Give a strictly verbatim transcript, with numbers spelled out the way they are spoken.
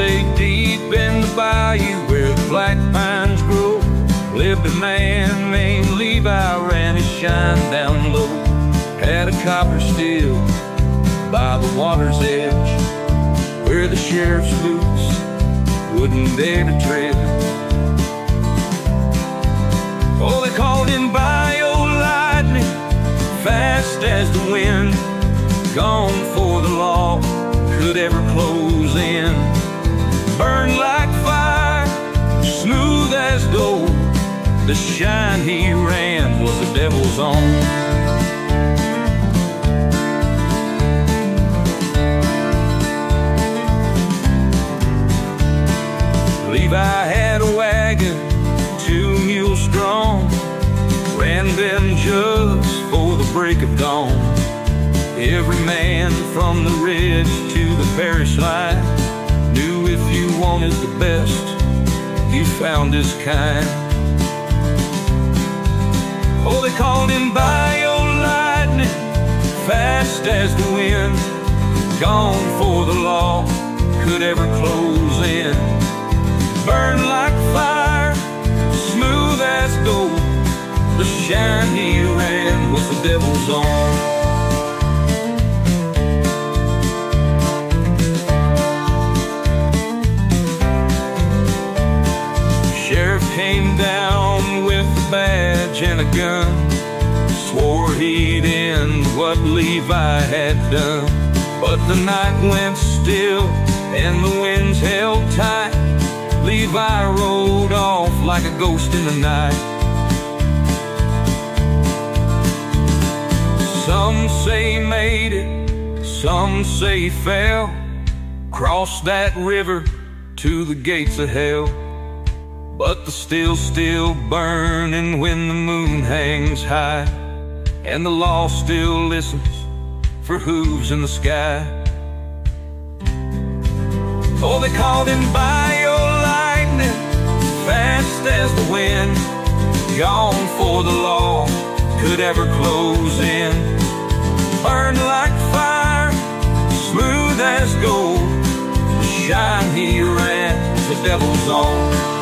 say deep in the bayou where the black pines grow lived a man named Levi, ran his shine down low. Had a copper still by the water's edge where the sheriff's boots wouldn't dare to tread. Oh, they called him Bayou Lightning, fast as the wind, gone for the law could ever close in. Burned like fire, smooth as gold, the shine he ran was the devil's own. Levi had a wagon, two mules strong, ran them jugs for the break of dawn. Every man from the ridge to the parish line knew if you wanted the best, you found his kind. Oh, they called him Bayou Lightning, fast as the wind, gone for the law could ever close in. Burned like fire, smooth as gold, the shine he ran was the devil's own. Sheriff came down with a badge and a gun, swore he'd end what Levi had done. But the night went still and the winds held tight. Levi rode off like a ghost in the night. Some say he made it, some say he fell, crossed that river to the gates of hell. But the still's still burning when the moon hangs high, and the law still listens for hooves in the sky. Oh, they called him Bayou Lightning, fast as the wind, gone for the law could ever close in. Burned like fire, smooth as gold, the shine he ran was the devil's own.